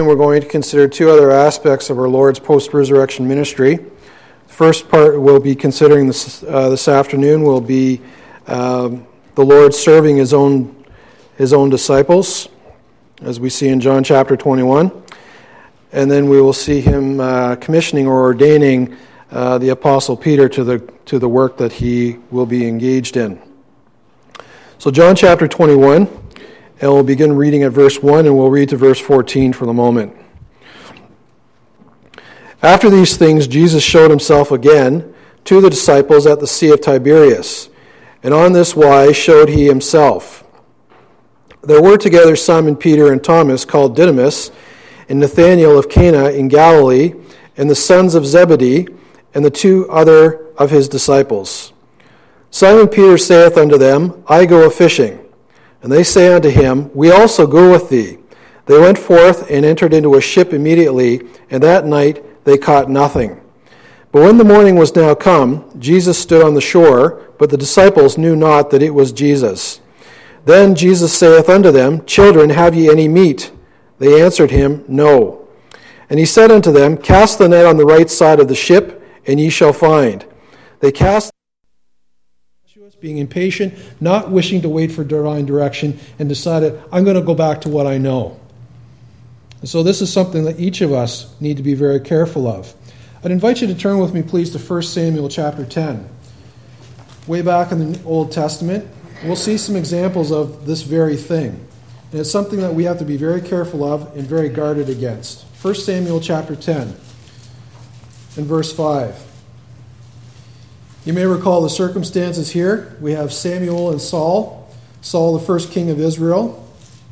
We're going to consider two other aspects of our Lord's post-resurrection ministry. The first part we'll be considering this afternoon will be the Lord serving His own disciples, as we see in John chapter 21. And then we will see Him commissioning or ordaining the Apostle Peter to the work that he will be engaged in. So John chapter 21, and we'll begin reading at verse 1, and we'll read to verse 14 for the moment. After these things, Jesus showed Himself again to the disciples at the Sea of Tiberias, and on this wise showed He Himself. There were together Simon Peter and Thomas, called Didymus, and Nathanael of Cana in Galilee, and the sons of Zebedee, and the two other of his disciples. Simon Peter saith unto them, I go a-fishing. And they say unto him, We also go with thee. They went forth and entered into a ship immediately, and that night they caught nothing. But when the morning was now come, Jesus stood on the shore, but the disciples knew not that it was Jesus. Then Jesus saith unto them, Children, have ye any meat? They answered him, No. And he said unto them, Cast the net on the right side of the ship, and ye shall find. They cast, being impatient, not wishing to wait for divine direction, and decided, I'm going to go back to what I know. And so this is something that each of us need to be very careful of. I'd invite you to turn with me, please, to 1 Samuel chapter 10. Way back in the Old Testament, we'll see some examples of this very thing. And it's something that we have to be very careful of and very guarded against. 1 Samuel chapter 10 and verse 5. You may recall the circumstances here. We have Samuel and Saul. Saul, the first king of Israel.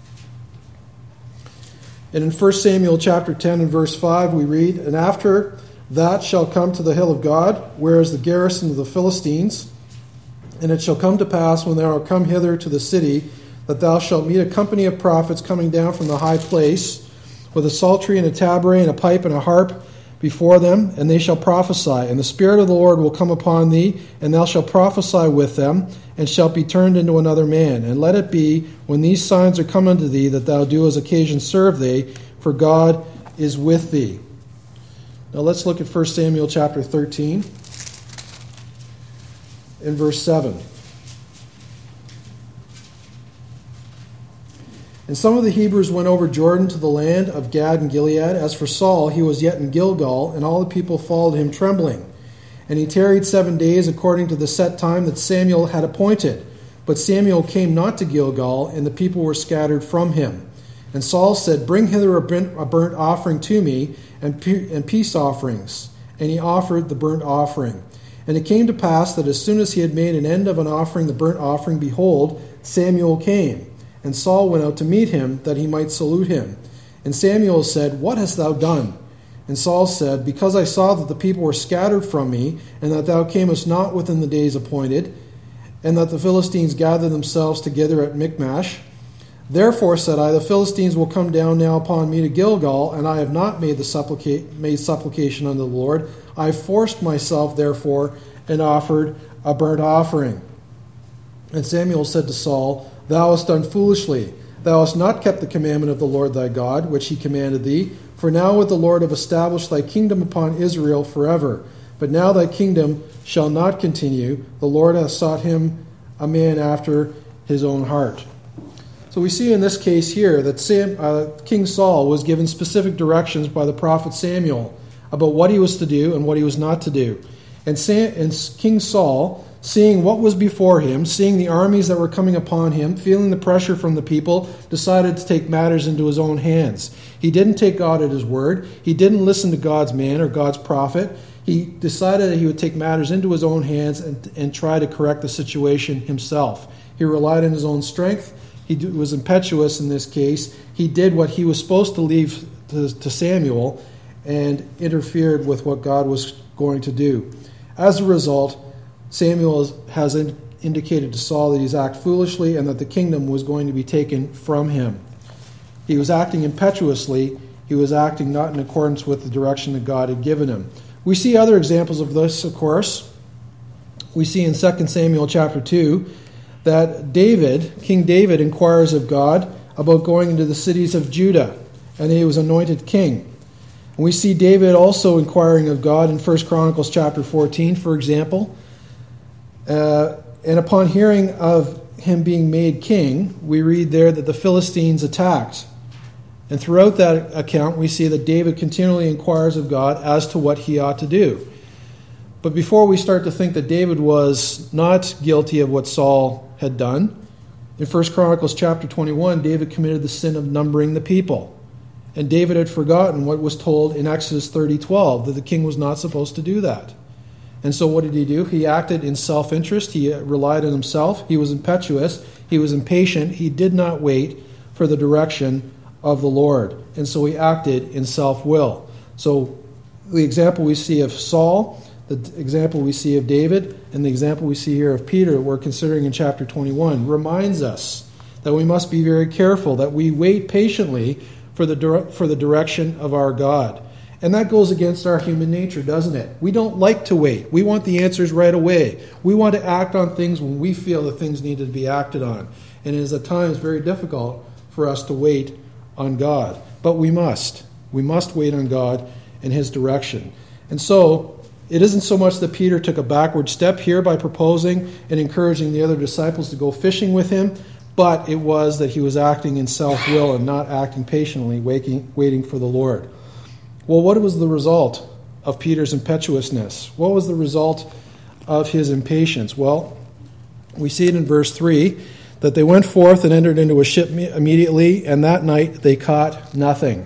And in 1 Samuel chapter 10 and verse 5 we read, And after that shall come to the hill of God, where is the garrison of the Philistines. And it shall come to pass, when thou art come hither to the city, that thou shalt meet a company of prophets coming down from the high place, with a psaltery and a tabret and a pipe and a harp before them, and they shall prophesy. And the Spirit of the Lord will come upon thee, and thou shalt prophesy with them, and shalt be turned into another man. And let it be, when these signs are come unto thee, that thou do as occasion serve thee, for God is with thee. Now let's look at 1 Samuel chapter 13, in verse 7. And some of the Hebrews went over Jordan to the land of Gad and Gilead. As for Saul, he was yet in Gilgal, and all the people followed him trembling. And he tarried 7 days according to the set time that Samuel had appointed. But Samuel came not to Gilgal, and the people were scattered from him. And Saul said, Bring hither a burnt offering to me, and peace offerings. And he offered the burnt offering. And it came to pass that as soon as he had made an end of an offering, the burnt offering, behold, Samuel came. And Saul went out to meet him, that he might salute him. And Samuel said, What hast thou done? And Saul said, Because I saw that the people were scattered from me, and that thou camest not within the days appointed, and that the Philistines gathered themselves together at Michmash. Therefore, said I, the Philistines will come down now upon me to Gilgal, and I have not made supplication unto the Lord. I have forced myself, therefore, and offered a burnt offering. And Samuel said to Saul, Thou hast done foolishly. Thou hast not kept the commandment of the Lord thy God, which he commanded thee. For now would the Lord have established thy kingdom upon Israel forever. But now thy kingdom shall not continue. The Lord hath sought him a man after his own heart. So we see in this case here that King Saul was given specific directions by the prophet Samuel about what he was to do and what he was not to do. And King Saul, seeing what was before him, seeing the armies that were coming upon him, feeling the pressure from the people, decided to take matters into his own hands. He didn't take God at his word. He didn't listen to God's man or God's prophet. He decided that he would take matters into his own hands and try to correct the situation himself. He relied on his own strength. He was impetuous in this case. He did what he was supposed to leave to Samuel and interfered with what God was going to do. As a result, Samuel has indicated to Saul that he's acted foolishly and that the kingdom was going to be taken from him. He was acting impetuously. He was acting not in accordance with the direction that God had given him. We see other examples of this, of course. We see in 2 Samuel chapter 2 that King David inquires of God about going into the cities of Judah and he was anointed king. And we see David also inquiring of God in 1 Chronicles chapter 14, for example. And upon hearing of him being made king, we read there that the Philistines attacked. And throughout that account, we see that David continually inquires of God as to what he ought to do. But before we start to think that David was not guilty of what Saul had done, in 1 Chronicles chapter 21, David committed the sin of numbering the people. And David had forgotten what was told in Exodus 30:12, that the king was not supposed to do that. And so what did he do? He acted in self-interest. He relied on himself. He was impetuous. He was impatient. He did not wait for the direction of the Lord. And so he acted in self-will. So the example we see of Saul, the example we see of David, and the example we see here of Peter that we're considering in chapter 21 reminds us that we must be very careful, that we wait patiently for the direction of our God. And that goes against our human nature, doesn't it? We don't like to wait. We want the answers right away. We want to act on things when we feel that things need to be acted on. And it is at times very difficult for us to wait on God. But we must. We must wait on God and his direction. And so, it isn't so much that Peter took a backward step here by proposing and encouraging the other disciples to go fishing with him, but it was that he was acting in self-will and not acting patiently, waiting for the Lord. Well, what was the result of Peter's impetuousness? What was the result of his impatience? Well, we see it in verse 3, that they went forth and entered into a ship immediately, and that night they caught nothing.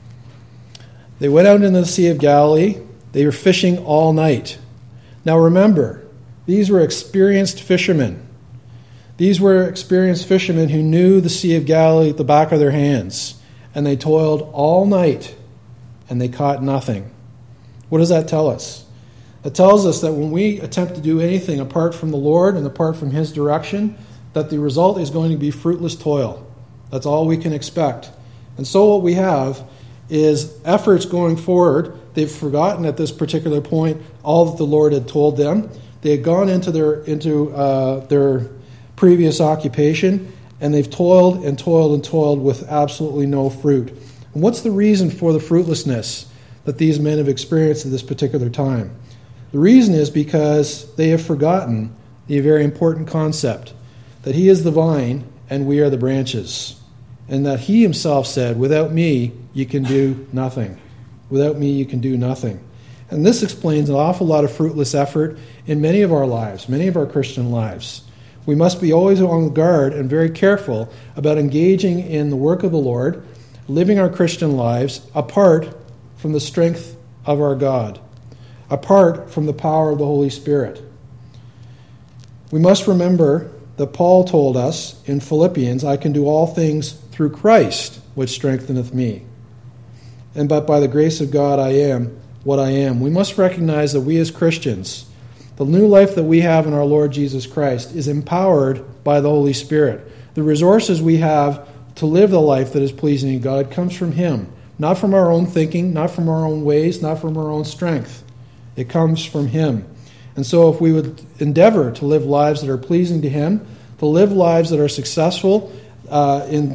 They went out into the Sea of Galilee. They were fishing all night. Now remember, these were experienced fishermen. These were experienced fishermen who knew the Sea of Galilee at the back of their hands. And they toiled all night, and they caught nothing. What does that tell us? It tells us that when we attempt to do anything apart from the Lord and apart from his direction, that the result is going to be fruitless toil. That's all we can expect. And so what we have is efforts going forward. They've forgotten at this particular point all that the Lord had told them. They had gone into their previous occupation, and they've toiled and toiled and toiled with absolutely no fruit. And what's the reason for the fruitlessness that these men have experienced at this particular time? The reason is because they have forgotten the very important concept that he is the vine and we are the branches, and that he himself said, without me you can do nothing. Without me you can do nothing. And this explains an awful lot of fruitless effort in many of our lives, many of our Christian lives. We must be always on guard and very careful about engaging in the work of the Lord, living our Christian lives apart from the strength of our God, apart from the power of the Holy Spirit. We must remember that Paul told us in Philippians, I can do all things through Christ, which strengtheneth me. And but by the grace of God I am what I am. We must recognize that we as Christians, the new life that we have in our Lord Jesus Christ, is empowered by the Holy Spirit. The resources we have to live the life that is pleasing to God comes from him, not from our own thinking, not from our own ways, not from our own strength. It comes from him. And so if we would endeavor to live lives that are pleasing to him, to live lives that are successful in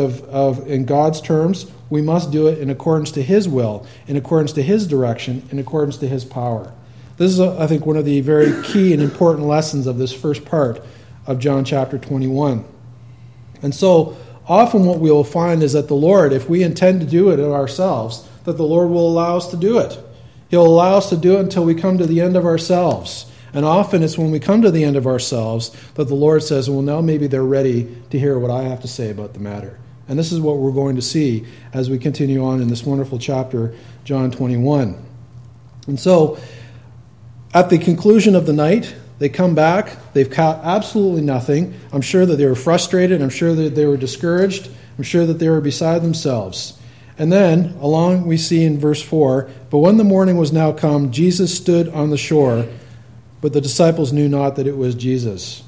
God's terms, we must do it in accordance to his will, in accordance to his direction, in accordance to his power. This is, I think, one of the very key and important lessons of this first part of John chapter 21. And so often what we will find is that the Lord, if we intend to do it ourselves, that the Lord will allow us to do it. He'll allow us to do it until we come to the end of ourselves. And often it's when we come to the end of ourselves that the Lord says, well, now maybe they're ready to hear what I have to say about the matter. And this is what we're going to see as we continue on in this wonderful chapter, John 21. And so, at the conclusion of the night, they come back. They've caught absolutely nothing. I'm sure that they were frustrated. I'm sure that they were discouraged. I'm sure that they were beside themselves. And then, along we see in verse 4, but when the morning was now come, Jesus stood on the shore, but the disciples knew not that it was Jesus.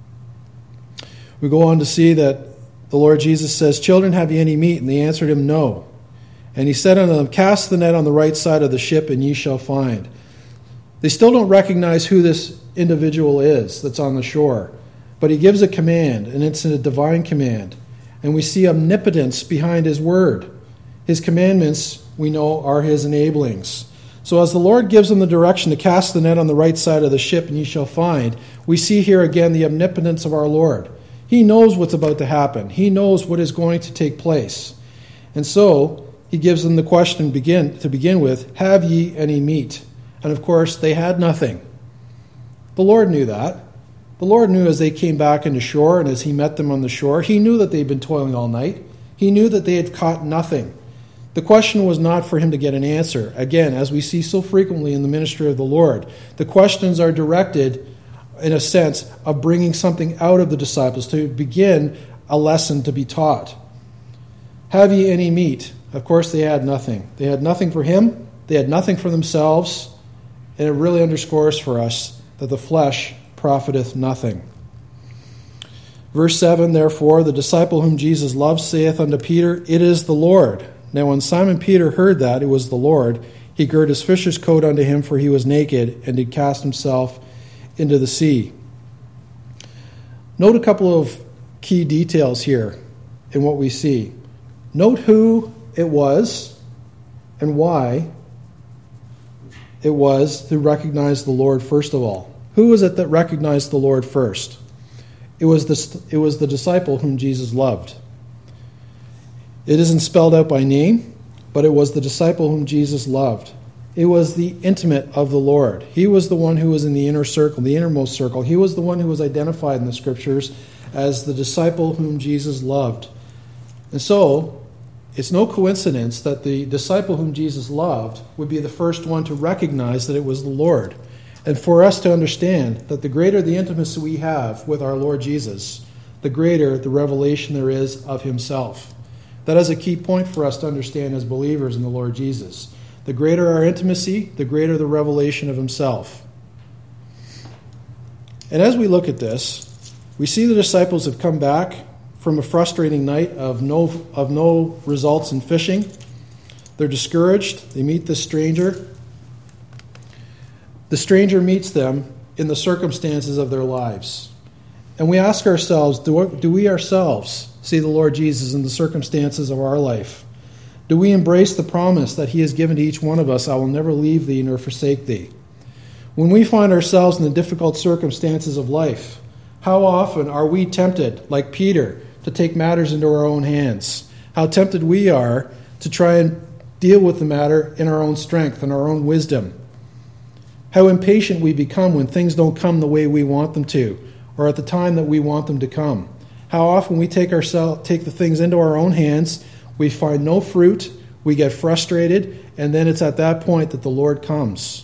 We go on to see that the Lord Jesus says, children, have ye any meat? And they answered him, no. And he said unto them, cast the net on the right side of the ship, and ye shall find. They still don't recognize who this individual is that's on the shore. But he gives a command, and it's a divine command. And we see omnipotence behind his word. His commandments, we know, are his enablings. So as the Lord gives them the direction to cast the net on the right side of the ship, and ye shall find, we see here again the omnipotence of our Lord. He knows what's about to happen. He knows what is going to take place. And so he gives them the question to begin with, have ye any meat? And of course, they had nothing. The Lord knew that. The Lord knew as they came back into shore and as he met them on the shore, he knew that they'd been toiling all night. He knew that they had caught nothing. The question was not for him to get an answer. Again, as we see so frequently in the ministry of the Lord, the questions are directed in a sense of bringing something out of the disciples to begin a lesson to be taught. Have ye any meat? Of course, they had nothing. They had nothing for him. They had nothing for themselves. And it really underscores for us that the flesh profiteth nothing. Verse 7, therefore, the disciple whom Jesus loved saith unto Peter, it is the Lord. Now when Simon Peter heard that it was the Lord, he girt his fisher's coat unto him, for he was naked, and did cast himself into the sea. Note a couple of key details here in what we see. Note who it was and why it was who recognized the Lord first of all. Who was it that recognized the Lord first? It was the disciple whom Jesus loved. It isn't spelled out by name, but it was the disciple whom Jesus loved. It was the intimate of the Lord. He was the one who was in the inner circle, the innermost circle. He was the one who was identified in the Scriptures as the disciple whom Jesus loved. And so, it's no coincidence that the disciple whom Jesus loved would be the first one to recognize that it was the Lord. And for us to understand that the greater the intimacy we have with our Lord Jesus, the greater the revelation there is of himself. That is a key point for us to understand as believers in the Lord Jesus. The greater our intimacy, the greater the revelation of himself. And as we look at this, we see the disciples have come back from a frustrating night of no results in fishing. They're discouraged. They meet this stranger. The stranger meets them in the circumstances of their lives. And we ask ourselves, do we ourselves see the Lord Jesus in the circumstances of our life? Do we embrace the promise that he has given to each one of us, I will never leave thee nor forsake thee? When we find ourselves in the difficult circumstances of life, how often are we tempted, like Peter, to take matters into our own hands? How tempted we are to try and deal with the matter in our own strength and our own wisdom. How impatient we become when things don't come the way we want them to, or at the time that we want them to come. How often we take the things into our own hands, we find no fruit, we get frustrated, and then it's at that point that the Lord comes.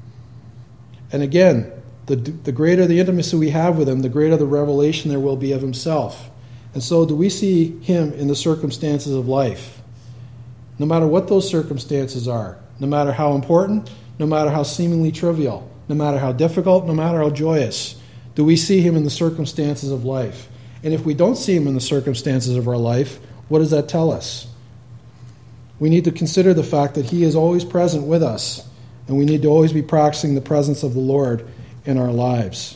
And again, the greater the intimacy we have with him, the greater the revelation there will be of himself. And so do we see him in the circumstances of life? No matter what those circumstances are, no matter how important, no matter how seemingly trivial, no matter how difficult, no matter how joyous, do we see him in the circumstances of life? And if we don't see him in the circumstances of our life, what does that tell us? We need to consider the fact that he is always present with us, and we need to always be practicing the presence of the Lord in our lives.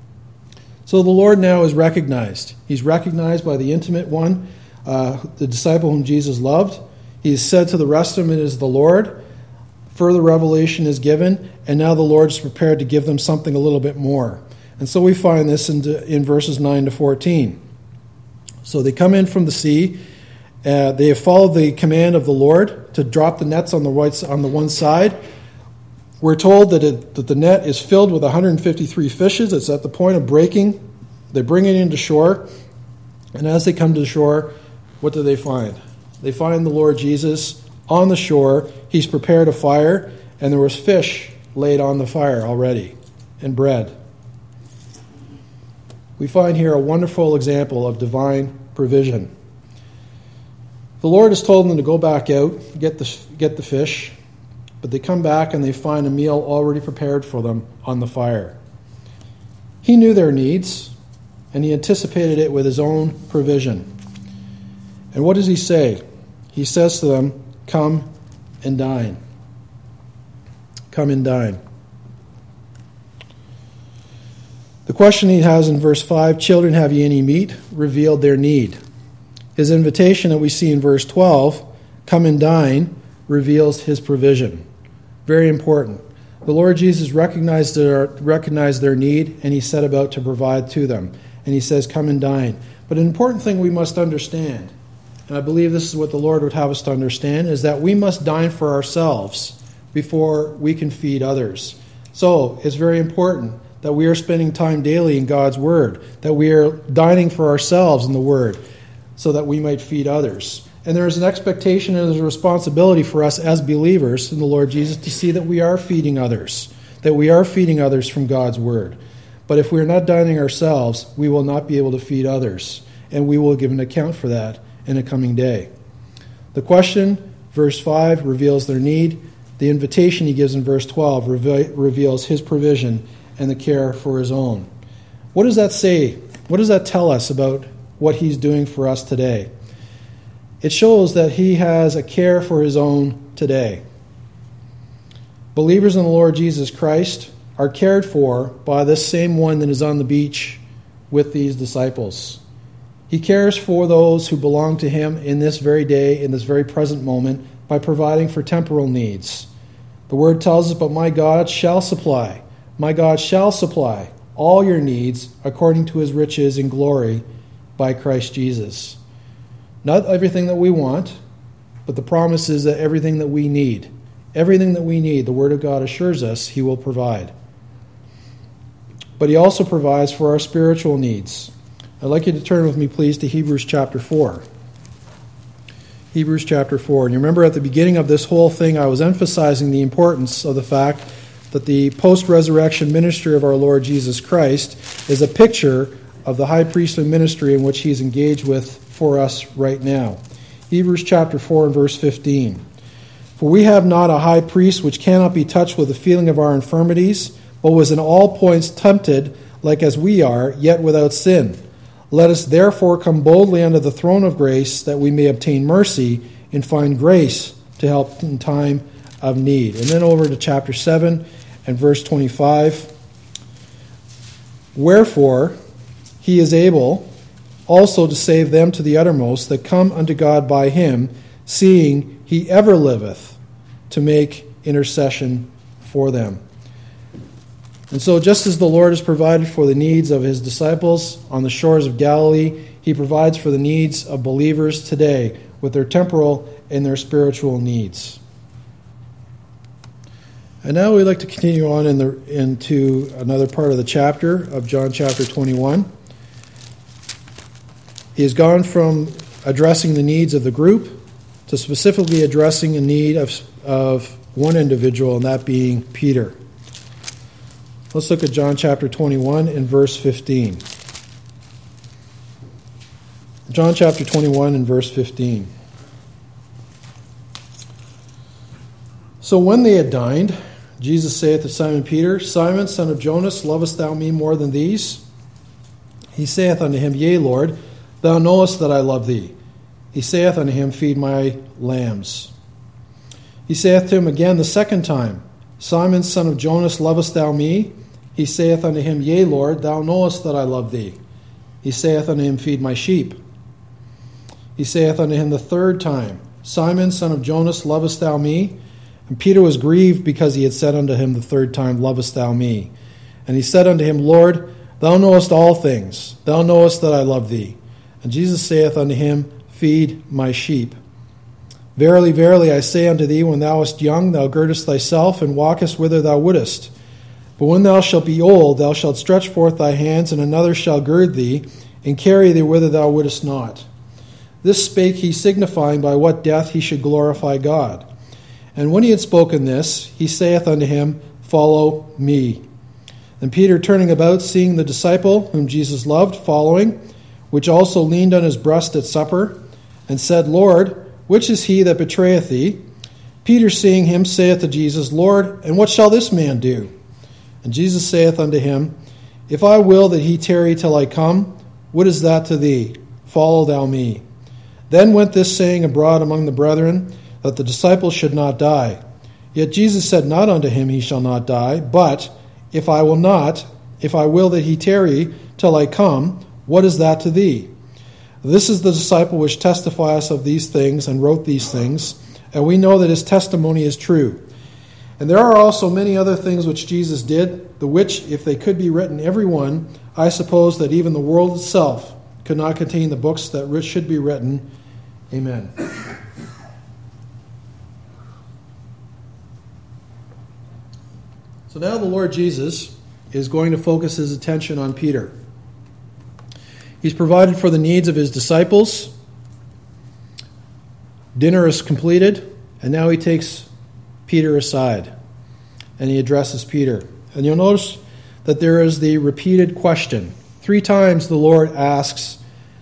So the Lord now is recognized. He's recognized by the intimate one, the disciple whom Jesus loved. He has said to the rest of them, it is the Lord. Further revelation is given, and now the Lord is prepared to give them something a little bit more. And so we find this in verses 9 to 14. So they come in from the sea. They have followed the command of the Lord to drop the nets on the one side. We're told that the net is filled with 153 fishes. It's at the point of breaking. They bring it into shore. And as they come to the shore, what do they find? They find the Lord Jesus on the shore. He's prepared a fire, and there was fish laid on the fire already, and bread. We find here a wonderful example of divine provision. The Lord has told them to go back out, get the fish, but they come back and they find a meal already prepared for them on the fire. He knew their needs, and he anticipated it with his own provision. And what does he say? He says to them, come and dine. Come and dine. The question he has in verse 5, children, have ye any meat? Revealed their need. His invitation that we see in verse 12, come and dine, reveals his provision. Very important. The Lord Jesus recognized their need, and he set about to provide to them. And he says, come and dine. But an important thing we must understand, and I believe this is what the Lord would have us to understand, is that we must dine for ourselves before we can feed others. So it's very important that we are spending time daily in God's Word, that we are dining for ourselves in the Word, so that we might feed others. And there is an expectation and there's a responsibility for us as believers in the Lord Jesus to see that we are feeding others, from God's Word. But if we are not dining ourselves, we will not be able to feed others, and we will give an account for that in a coming day. The question, verse 5, reveals their need. The invitation he gives in verse 12 reveals his provision and the care for his own. What does that say? What does that tell us about what he's doing for us today? It shows that he has a care for his own today. Believers in the Lord Jesus Christ are cared for by this same one that is on the beach with these disciples. He cares for those who belong to him in this very day, in this very present moment, by providing for temporal needs. The word tells us, but my God shall supply all your needs according to his riches in glory by Christ Jesus. Not everything that we want, but the promise is that everything that we need, the Word of God assures us he will provide. But he also provides for our spiritual needs. I'd like you to turn with me, please, to Hebrews chapter 4. Hebrews chapter 4. And you remember at the beginning of this whole thing, I was emphasizing the importance of the fact that the post-resurrection ministry of our Lord Jesus Christ is a picture of the high priestly ministry in which he's engaged with for us right now. Hebrews chapter 4 and verse 15. For we have not a high priest which cannot be touched with the feeling of our infirmities, but was in all points tempted like as we are, yet without sin. Let us therefore come boldly unto the throne of grace, that we may obtain mercy and find grace to help in time of need. And then over to chapter 7 and verse 25. Wherefore he is able also to save them to the uttermost that come unto God by him, seeing he ever liveth to make intercession for them. And so just as the Lord has provided for the needs of his disciples on the shores of Galilee, he provides for the needs of believers today with their temporal and their spiritual needs. And now we'd like to continue on into another part of the chapter of John chapter 21. He has gone from addressing the needs of the group to specifically addressing a need of one individual, and that being Peter. Let's look at John chapter 21 and verse 15. John chapter 21 and verse 15. So when they had dined, Jesus saith to Simon Peter, Simon, son of Jonas, lovest thou me more than these? He saith unto him, Yea, Lord, thou knowest that I love thee. He saith unto him, Feed my lambs. He saith to him again the second time, Simon, son of Jonas, lovest thou me? He saith unto him, Yea, Lord, thou knowest that I love thee. He saith unto him, Feed my sheep. He saith unto him the third time, Simon, son of Jonas, lovest thou me? And Peter was grieved because he had said unto him the third time, Lovest thou me? And he said unto him, Lord, thou knowest all things. Thou knowest that I love thee. And Jesus saith unto him, Feed my sheep. Verily, verily, I say unto thee, when thou wast young, thou girdest thyself, and walkest whither thou wouldest. But when thou shalt be old, thou shalt stretch forth thy hands, and another shall gird thee, and carry thee whither thou wouldest not. This spake he, signifying by what death he should glorify God. And when he had spoken this, he saith unto him, Follow me. And Peter, turning about, seeing the disciple whom Jesus loved, following, which also leaned on his breast at supper, and said, Lord, which is he that betrayeth thee? Peter, seeing him, saith to Jesus, Lord, and what shall this man do? And Jesus saith unto him, If I will that he tarry till I come, what is that to thee? Follow thou me. Then went this saying abroad among the brethren, that the disciple should not die. Yet Jesus said not unto him, He shall not die, but if I will that he tarry till I come, what is that to thee? This is the disciple which testifieth of these things and wrote these things, and we know that his testimony is true. And there are also many other things which Jesus did, the which, if they could be written every one, I suppose that even the world itself could not contain the books that should be written. Amen. So now the Lord Jesus is going to focus his attention on Peter. He's provided for the needs of his disciples. Dinner is completed, and now he takes Peter aside, and he addresses Peter. And you'll notice that there is the repeated question. 3 times the Lord asks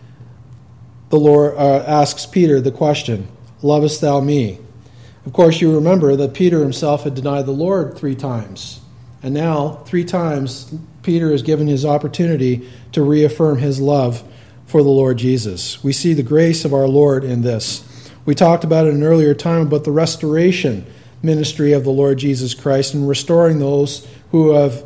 Peter the question, "Lovest thou me?" Of course, you remember that Peter himself had denied the Lord 3 times. And now, 3 times, Peter is given his opportunity to reaffirm his love for the Lord Jesus. We see the grace of our Lord in this. We talked about it in an earlier time about the restoration ministry of the Lord Jesus Christ and restoring those who have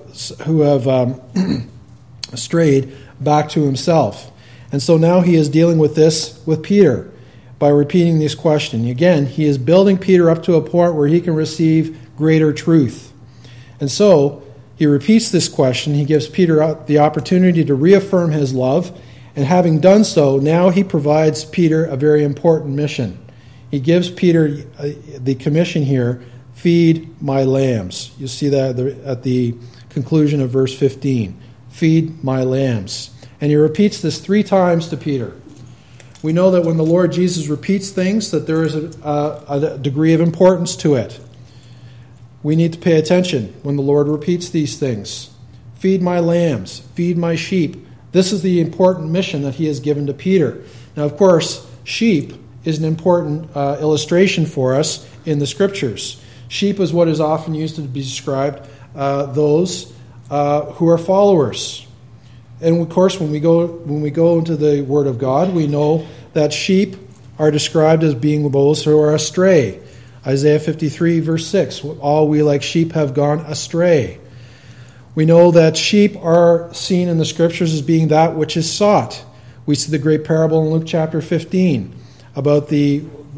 strayed back to himself. And so now he is dealing with this with Peter by repeating this question. Again, he is building Peter up to a point where he can receive greater truth. And so he repeats this question. He gives Peter the opportunity to reaffirm his love. And having done so, now he provides Peter a very important mission. He gives Peter the commission here, feed my lambs. You see that at the conclusion of verse 15. Feed my lambs. And he repeats this 3 times to Peter. We know that when the Lord Jesus repeats things, that there is a degree of importance to it. We need to pay attention when the Lord repeats these things. Feed my lambs, feed my sheep. This is the important mission that he has given to Peter. Now, of course, sheep is an important illustration for us in the Scriptures. Sheep is what is often used to be described those who are followers. And of course, when we go into the Word of God, we know that sheep are described as being those who are astray. Isaiah 53, verse 6, all we like sheep have gone astray. We know that sheep are seen in the Scriptures as being that which is sought. We see the great parable in Luke chapter 15 about the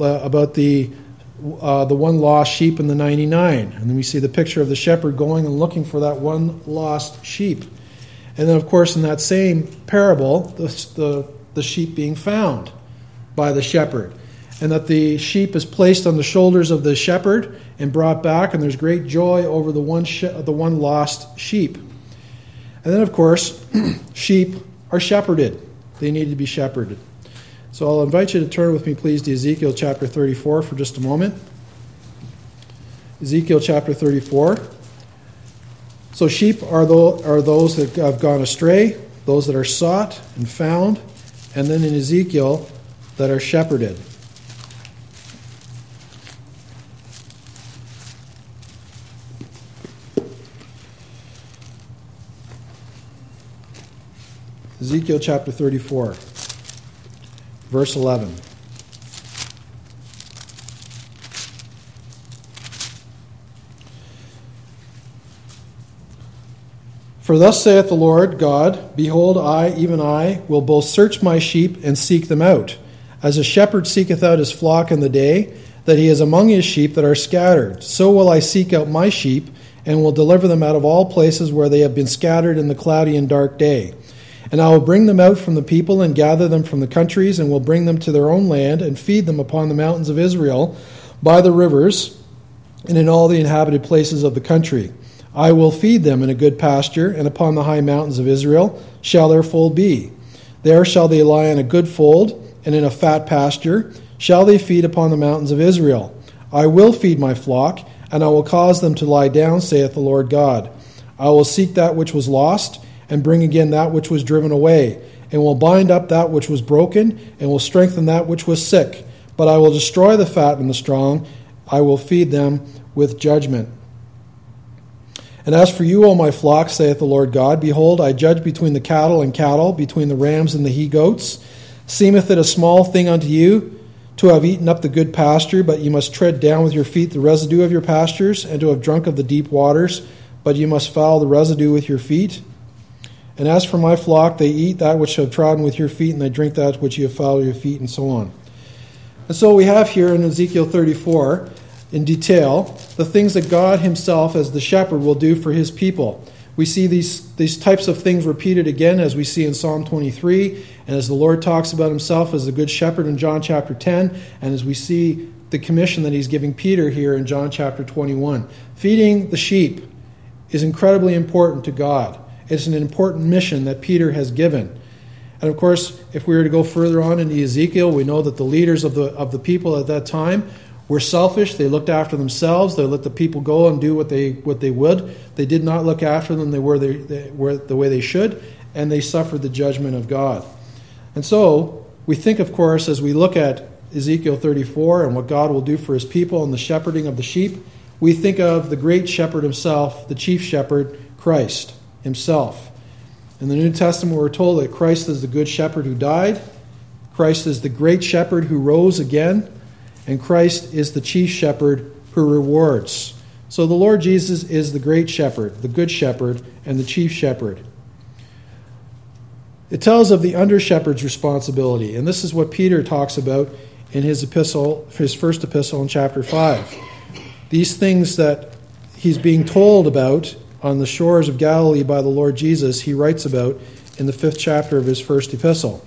one lost sheep and the 99. And then we see the picture of the shepherd going and looking for that one lost sheep. And then, of course, in that same parable, the sheep being found by the shepherd. And that the sheep is placed on the shoulders of the shepherd and brought back, and there's great joy over the one lost sheep. And then, of course, sheep are shepherded. They need to be shepherded. So I'll invite you to turn with me, please, to Ezekiel chapter 34 for just a moment. Ezekiel chapter 34. So sheep are those that have gone astray, those that are sought and found, and then in Ezekiel, that are shepherded. Ezekiel chapter 34, verse 11. For thus saith the Lord God, behold, I, even I, will both search my sheep and seek them out, as a shepherd seeketh out his flock in the day, that he is among his sheep that are scattered. So will I seek out my sheep, and will deliver them out of all places where they have been scattered in the cloudy and dark day. And I will bring them out from the people and gather them from the countries, and will bring them to their own land, and feed them upon the mountains of Israel, by the rivers, and in all the inhabited places of the country. I will feed them in a good pasture, and upon the high mountains of Israel shall their fold be. There shall they lie in a good fold, and in a fat pasture shall they feed upon the mountains of Israel. I will feed my flock, and I will cause them to lie down, saith the Lord God. I will seek that which was lost, and bring again that which was driven away, and will bind up that which was broken, and will strengthen that which was sick. But I will destroy the fat and the strong. I will feed them with judgment. And as for you, O my flock, saith the Lord God, behold, I judge between the cattle and cattle, between the rams and the he-goats. Seemeth it a small thing unto you to have eaten up the good pasture, but you must tread down with your feet the residue of your pastures, and to have drunk of the deep waters, but you must foul the residue with your feet? And as for my flock, they eat that which you have trodden with your feet, and they drink that which you have fouled with your feet, and so on. And so we have here in Ezekiel 34, in detail, the things that God himself, as the shepherd, will do for his people. We see these types of things repeated again, as we see in Psalm 23, and as the Lord talks about himself as the good shepherd in John chapter 10, and as we see the commission that he's giving Peter here in John chapter 21. Feeding the sheep is incredibly important to God. It's an important mission that Peter has given. And of course, if we were to go further on into Ezekiel, we know that the leaders of the people at that time were selfish. They looked after themselves. They let the people go and do what they would. They did not look after them. They were the way they should, and they suffered the judgment of God. And so we think, of course, as we look at Ezekiel 34 and what God will do for his people and the shepherding of the sheep, we think of the great shepherd himself, the chief shepherd, Christ himself. In the New Testament, we're told that Christ is the good shepherd who died, Christ is the great shepherd who rose again, and Christ is the chief shepherd who rewards. So the Lord Jesus is the great shepherd, the good shepherd, and the chief shepherd. It tells of the under-shepherd's responsibility, and this is what Peter talks about in his epistle, his first epistle in chapter 5. These things that he's being told about on the shores of Galilee by the Lord Jesus, he writes about in the 5th chapter of his first epistle.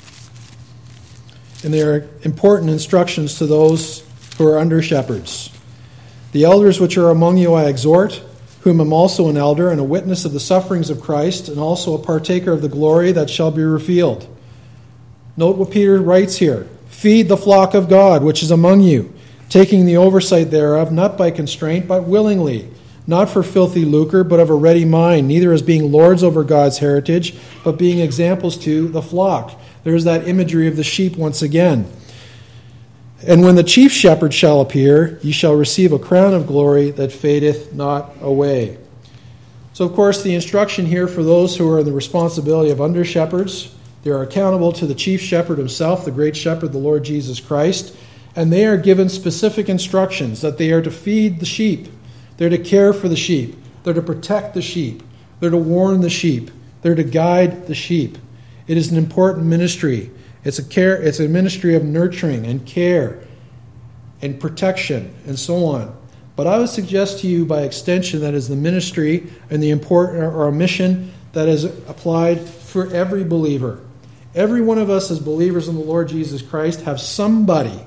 And they are important instructions to those who are under shepherds. The elders which are among you I exhort, whom am also an elder and a witness of the sufferings of Christ, and also a partaker of the glory that shall be revealed. Note what Peter writes here. Feed the flock of God which is among you, taking the oversight thereof, not by constraint, but willingly, not for filthy lucre, but of a ready mind, neither as being lords over God's heritage, but being examples to the flock. There's that imagery of the sheep once again. And when the chief shepherd shall appear, ye shall receive a crown of glory that fadeth not away. So, of course, the instruction here for those who are in the responsibility of under shepherds, they are accountable to the chief shepherd himself, the great shepherd, the Lord Jesus Christ, and they are given specific instructions that they are to feed the sheep. They're to care for the sheep. They're to protect the sheep. They're to warn the sheep. They're to guide the sheep. It is an important ministry. It's a ministry of nurturing and care and protection and so on. But I would suggest to you by extension that is the ministry and the important or a mission that is applied for every believer. Every one of us as believers in the Lord Jesus Christ have somebody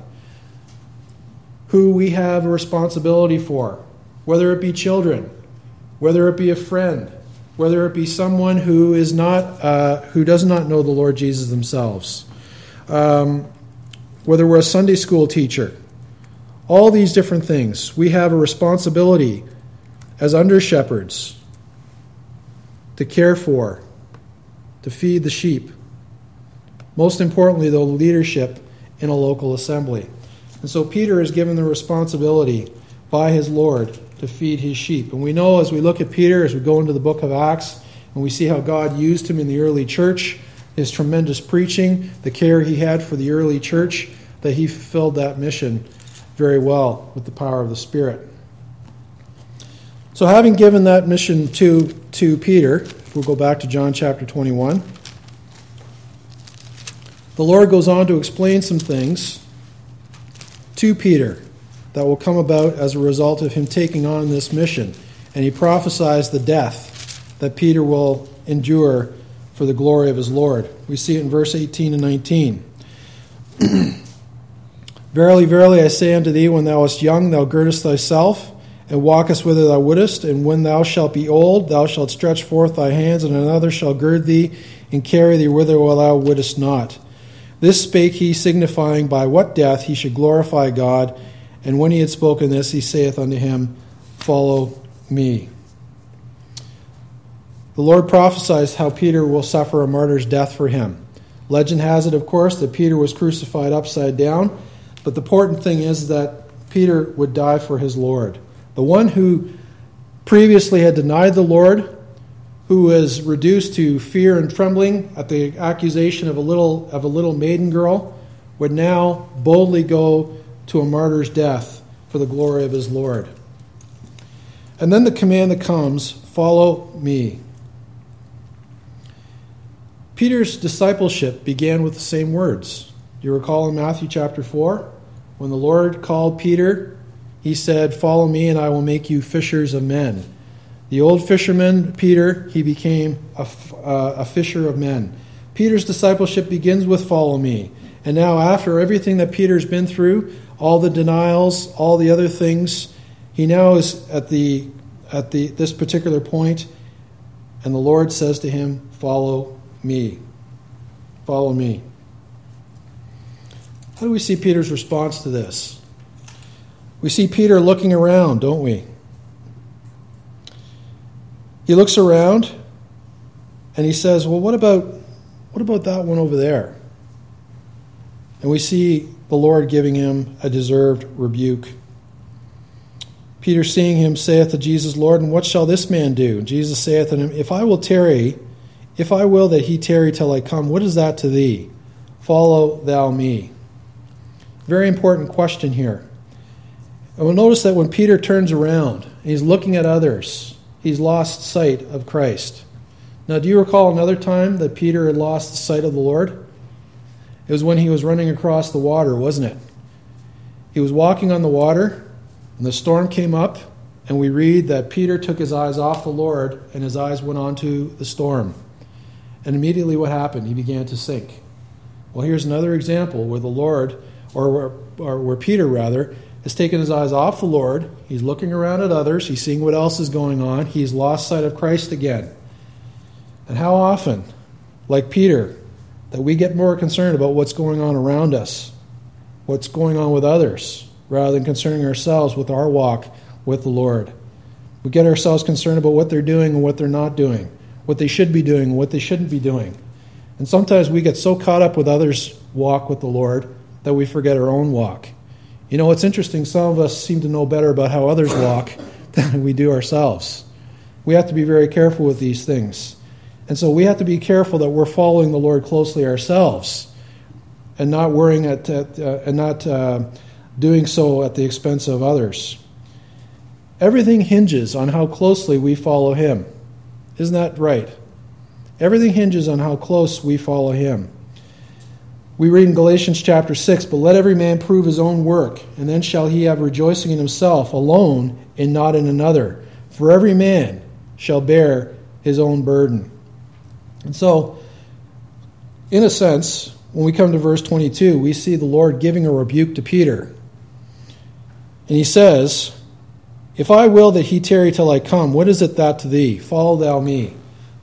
who we have a responsibility for. Whether it be children, whether it be a friend, whether it be someone who is not, who does not know the Lord Jesus themselves, whether we're a Sunday school teacher, all these different things, we have a responsibility as under shepherds to care for, to feed the sheep. Most importantly, though, leadership in a local assembly. And so Peter is given the responsibility by his Lord to feed his sheep. And we know as we look at Peter, as we go into the book of Acts, and we see how God used him in the early church, his tremendous preaching, the care he had for the early church, that he fulfilled that mission very well with the power of the Spirit. So having given that mission to Peter, we'll go back to John chapter 21. The Lord goes on to explain some things to Peter that will come about as a result of him taking on this mission. And he prophesies the death that Peter will endure for the glory of his Lord. We see it in verse 18 and 19. Verily, verily, I say unto thee, when thou wast young, thou girdest thyself, and walkest whither thou wouldest, and when thou shalt be old, thou shalt stretch forth thy hands, and another shall gird thee, and carry thee whither thou wouldest not. This spake he, signifying by what death he should glorify God. And when he had spoken this, he saith unto him, Follow me. The Lord prophesies how Peter will suffer a martyr's death for him. Legend has it, of course, that Peter was crucified upside down. But the important thing is that Peter would die for his Lord. The one who previously had denied the Lord, who was reduced to fear and trembling at the accusation of a little maiden girl, would now boldly go to a martyr's death for the glory of his Lord. And then the command that comes, follow me. Peter's discipleship began with the same words. Do you recall in Matthew chapter 4? When the Lord called Peter, he said, "Follow me and I will make you fishers of men." The old fisherman, Peter, he became a fisher of men. Peter's discipleship begins with "follow me." And now after everything that Peter's been through, all the denials, all the other things, he now is at this particular point, and the Lord says to him, "Follow me. Follow me." How do we see Peter's response to this? We see Peter looking around, don't we? He looks around and he says, "Well, what about that one over there?" And we see the Lord giving him a deserved rebuke. Peter, seeing him, saith to Jesus, "Lord, and what shall this man do?" And Jesus saith unto him, If I will that he tarry till I come, what is that to thee? Follow thou me." Very important question here. And we'll notice that when Peter turns around, he's looking at others, he's lost sight of Christ. Now, do you recall another time that Peter had lost the sight of the Lord? It was when he was running across the water, wasn't it? He was walking on the water, and the storm came up, and we read that Peter took his eyes off the Lord, and his eyes went onto the storm. And immediately what happened? He began to sink. Well, here's another example where the Lord, or where Peter rather, has taken his eyes off the Lord. He's looking around at others. He's seeing what else is going on. He's lost sight of Christ again. And how often, like Peter, that we get more concerned about what's going on around us, what's going on with others, rather than concerning ourselves with our walk with the Lord. We get ourselves concerned about what they're doing and what they're not doing, what they should be doing and what they shouldn't be doing. And sometimes we get so caught up with others' walk with the Lord that we forget our own walk. You know, it's interesting, some of us seem to know better about how others walk than we do ourselves. We have to be very careful with these things. And so we have to be careful that we're following the Lord closely ourselves and not worrying doing so at the expense of others. Everything hinges on how closely we follow Him. Isn't that right? Everything hinges on how close we follow Him. We read in Galatians chapter 6, "But let every man prove his own work, and then shall he have rejoicing in himself alone and not in another. For every man shall bear his own burden." And so, in a sense, when we come to verse 22, we see the Lord giving a rebuke to Peter. And he says, "If I will that he tarry till I come, what is it that to thee? Follow thou me."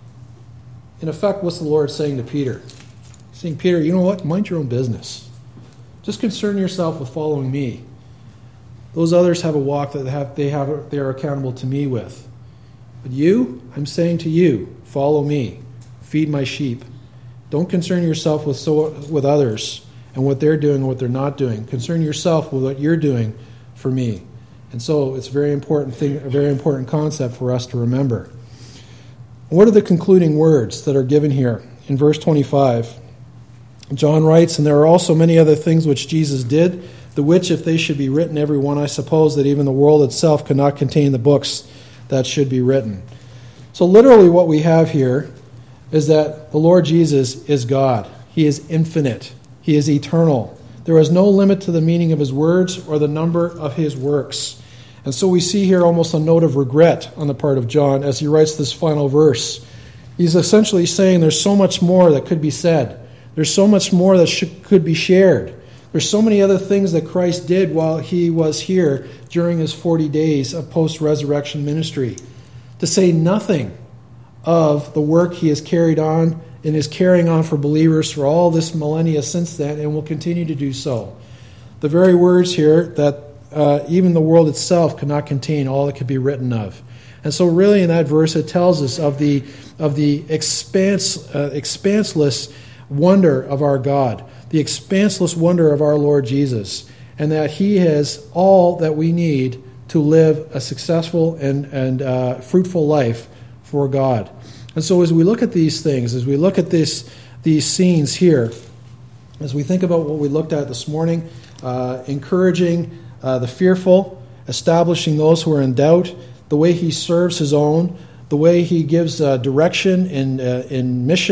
In effect, what's the Lord saying to Peter? He's saying, Peter, you know what? Mind your own business. Just concern yourself with following me. Those others have a walk that they are accountable to me with. But you, I'm saying to you, follow me. Feed my sheep. Don't concern yourself with others and what they're doing and what they're not doing. Concern yourself with what you're doing for me. And so it's a very important thing, a very important concept for us to remember. What are the concluding words that are given here in verse 25? John writes, "And there are also many other things which Jesus did, the which, if they should be written every one, I suppose that even the world itself could not contain the books that should be written." So literally what we have here is that the Lord Jesus is God. He is infinite. He is eternal. There is no limit to the meaning of His words or the number of His works. And so we see here almost a note of regret on the part of John as he writes this final verse. He's essentially saying there's so much more that could be said. There's so much more that could be shared. There's so many other things that Christ did while He was here during His 40 days of post-resurrection ministry. To say nothing of the work He has carried on and is carrying on for believers for all this millennia since then, and will continue to do so. The very words here that even the world itself could not contain all that could be written of. And so really in that verse it tells us of the expanseless wonder of our God, the expanseless wonder of our Lord Jesus, and that He has all that we need to live a successful and fruitful life for God. And so as we look at these things, as we look at these scenes here, as we think about what we looked at this morning, encouraging the fearful, establishing those who are in doubt, the way He serves His own, the way He gives direction in mission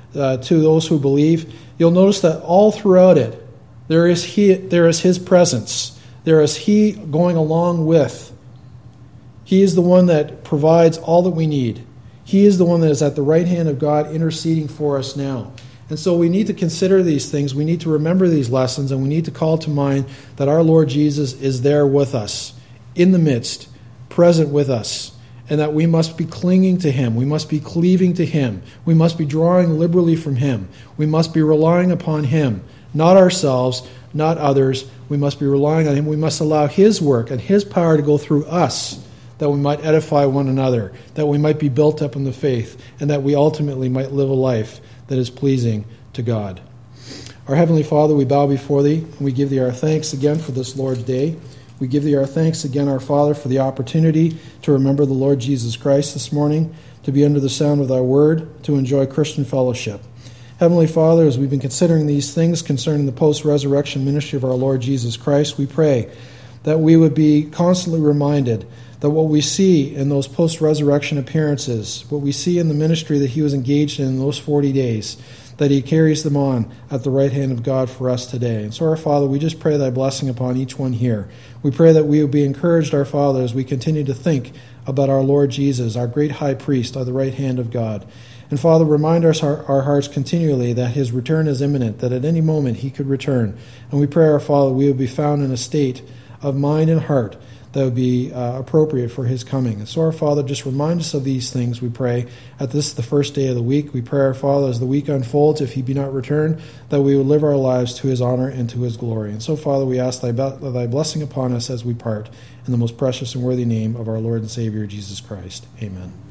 to those who believe, you'll notice that all throughout it, there is his presence. There is he going along with. He is the one that provides all that we need. He is the one that is at the right hand of God interceding for us now. And so we need to consider these things. We need to remember these lessons, and we need to call to mind that our Lord Jesus is there with us, in the midst, present with us, and that we must be clinging to him. We must be cleaving to him. We must be drawing liberally from him. We must be relying upon him, not ourselves, not others. We must be relying on him. We must allow his work and his power to go through us, that we might edify one another, that we might be built up in the faith, and that we ultimately might live a life that is pleasing to God. Our Heavenly Father, we bow before thee, and we give thee our thanks again for this Lord's Day. We give thee our thanks again, our Father, for the opportunity to remember the Lord Jesus Christ this morning, to be under the sound of thy word, to enjoy Christian fellowship. Heavenly Father, as we've been considering these things concerning the post-resurrection ministry of our Lord Jesus Christ, we pray that we would be constantly reminded that what we see in those post-resurrection appearances, what we see in the ministry that he was engaged in those 40 days, that he carries them on at the right hand of God for us today. And so, our Father, we just pray thy blessing upon each one here. We pray that we will be encouraged, our Father, as we continue to think about our Lord Jesus, our great high priest, at the right hand of God. And Father, remind our hearts continually that his return is imminent, that at any moment he could return. And we pray, our Father, we will be found in a state of mind and heart that would be appropriate for his coming. And so, our Father, just remind us of these things, we pray, at this the first day of the week. We pray, our Father, as the week unfolds, if he be not returned, that we will live our lives to his honor and to his glory. And so, Father, we ask thy blessing upon us as we part, in the most precious and worthy name of our Lord and Savior, Jesus Christ. Amen.